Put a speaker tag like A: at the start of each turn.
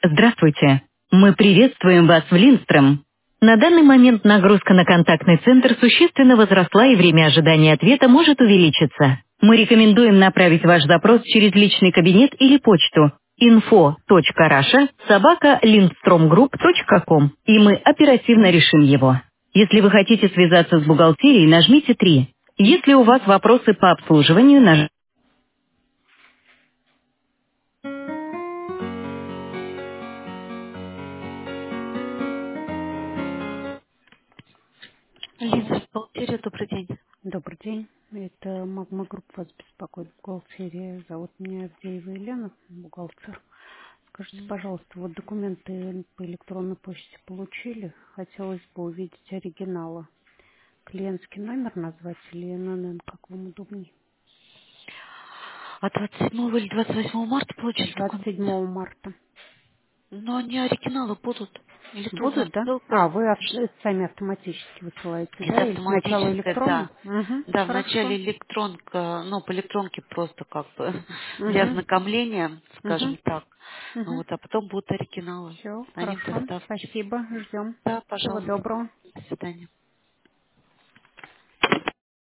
A: Здравствуйте. Мы приветствуем вас в Линдстром. На данный момент нагрузка на контактный центр существенно возросла и время ожидания ответа может увеличиться. Мы рекомендуем направить ваш запрос через личный кабинет или почту info.rasha@lindstromgroup.com, и мы оперативно решим его. Если вы хотите связаться с бухгалтерией, нажмите 3. Если у вас вопросы по обслуживанию, нажмите. Лиза, бухгалтерия, добрый день.
B: Добрый день. Это Магма Групп вас беспокоит, бухгалтерия. Зовут меня Авдеева Елена, бухгалтер. Скажите, пожалуйста, вот документы по электронной почте получили? Хотелось бы увидеть оригиналы. Клиентский номер назвать или ННН, как вам удобнее?
A: А 27 или 28 марта получили документ?
B: 27 марта.
A: Но они оригиналы будут. Электронная
B: Будут, да?
A: ссылка.
B: А, вы сами автоматически высылаете, да?
A: Это
B: Или сначала
A: автоматическая,
B: электронно?
A: да.
B: Угу,
A: Да,
B: хорошо.
A: вначале электронка, ну, по электронке просто как бы для
B: Угу,
A: ознакомления,
B: угу,
A: скажем так. Ну
B: угу.
A: вот, а потом будут оригиналы.
B: Все,
A: Они в
B: хорошо.
A: доставке.
B: Спасибо. Ждем.
A: Да,
B: Всего
A: пожалуйста.
B: доброго.
A: До свидания.